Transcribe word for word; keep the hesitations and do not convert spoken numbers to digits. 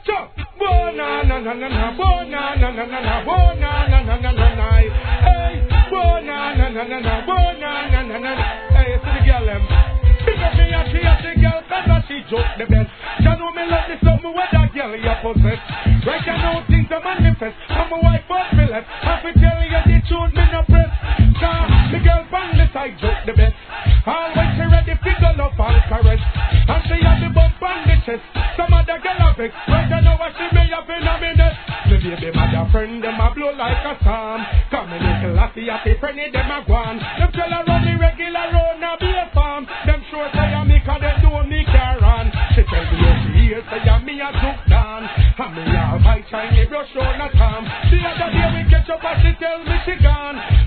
So, bona na na na na, bona na na na na, bona na na na na na. Hey, bona na na na na, bona na na na na. Hey, to the girl them. Because me and she and the girl, cause she joke the best. You know me love this something with that girl you possess. Right you know things are manifest. I'm a wife for me left. I fi tell you the truth, me no press. Cause the girl from the side joke the best. Always she ready to go up and caress. And she have the bump on the chest. Some other girl have it. Right you know what she be up in a minute. The baby mother friend them a blow like a storm. Come in little lassie at the friend them a gone. Them tell her run the regular road now be a farm. Them sure say I me cause they know me care on. She tell me what she hears say I me a took down. And me all my shiny brush on a tom. The other day we catch up and she tell me she gone.